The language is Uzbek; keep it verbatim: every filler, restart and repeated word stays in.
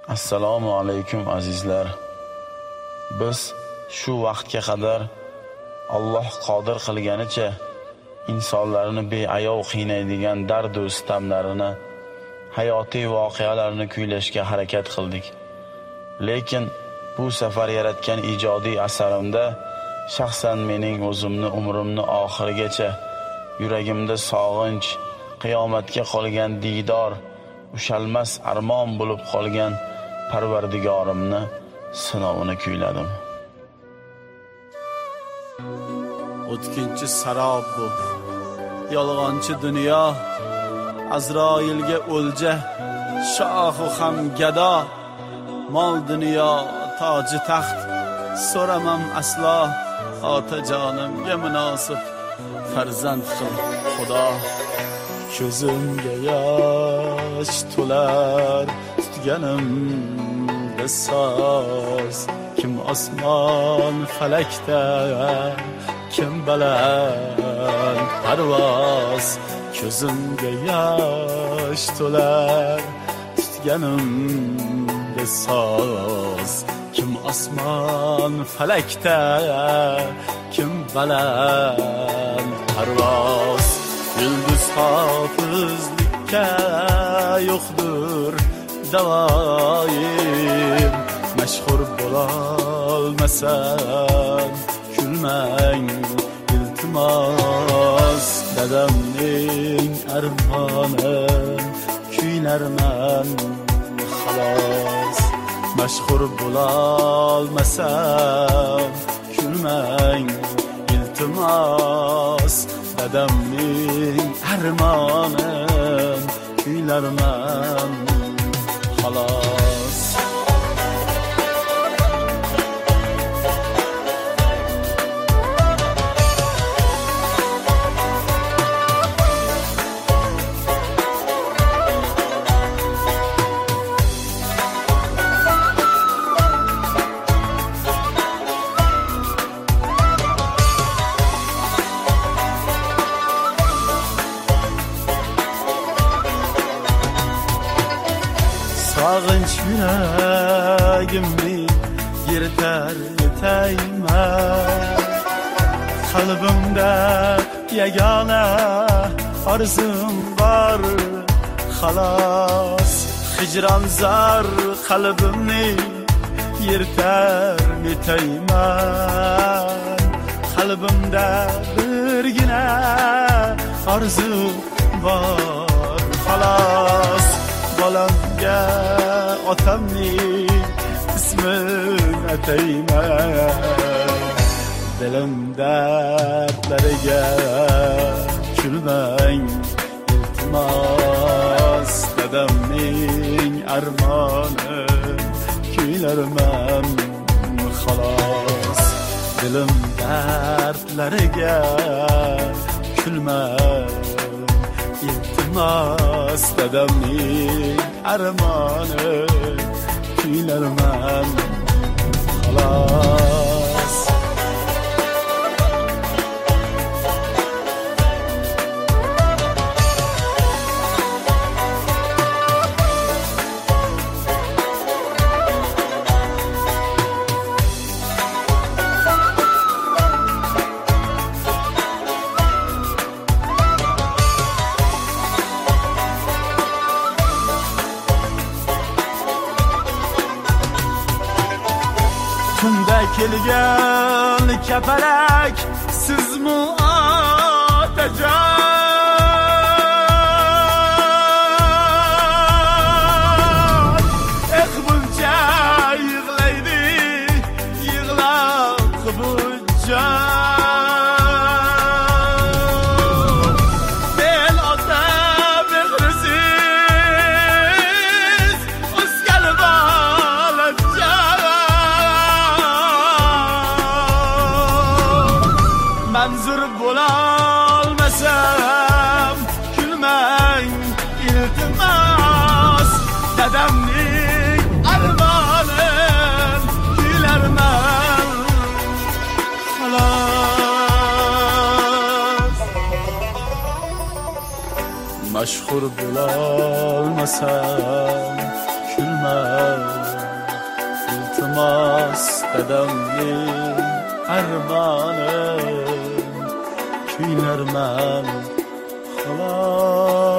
Assalomu alaykum azizlar. Biz shu vaqtga qadar Alloh qodir qilganicha insonlarni beayov qiynaydigan dard va sitamlarini, hayotiy voqealarni kuylashga harakat qildik. Lekin bu safar yaratgan ijodiy asarimda shaxsan mening o'zimni umrimni oxirigacha yuragimda sog'inch, qiyomatga qolgan diydor, ushalmas armon bo'lib qolgan Parvardigorimni sinovini kuyladim. O'tkinchi sarob bu, yolg'onchi dunyo, Azroilga o'lja, shohu ham gado, mol dunyo, toji taxt, so'ramam aslo, otajonimga munosib farzand qil Xudo. Ko'zimga yosh to'lar, tutganimda soz, kim osmon falakda, kim baland parvoz. Ko'zimga yosh to'lar, tutganimda soz, kim osmon falakda, kim baland parvoz. Yulduz hofizlikka yo'qdir davoyim, mashhur bo'lolmasam kulmang iltimos. Dadamning armoni kuylarman xolos, mashhur bo'lolmasam kulmang iltimos. Dadamning armoni kuylarman xolos. Sog'inch yuragimni yirtar tayma, qalbimda yagona orzum bor xolos. Hijron zar qalbimni yirtar tayma, qalbimda birgina orzu bor xolos. Bolamga otamning ismin atayman, dilim dardlariga kulmang iltimos. Dadamning armoni kuylarman xolos, dilim dardlariga kulmang iltimos. Dadamning armoni kuylarman xolos. Tunda kelgan kapalak sizmi otajon? Eh buncha yig'laydi, yig'lab qubujjon. El ota mehrisiz o'sgan bolajon. Manzur bo'lolmasam kulmang iltimos. Dadamning armoni kuylarman xolos. Mashhur bo'lolmasam kulmang bo'lmas dadamning armoni, kuylarman xolos.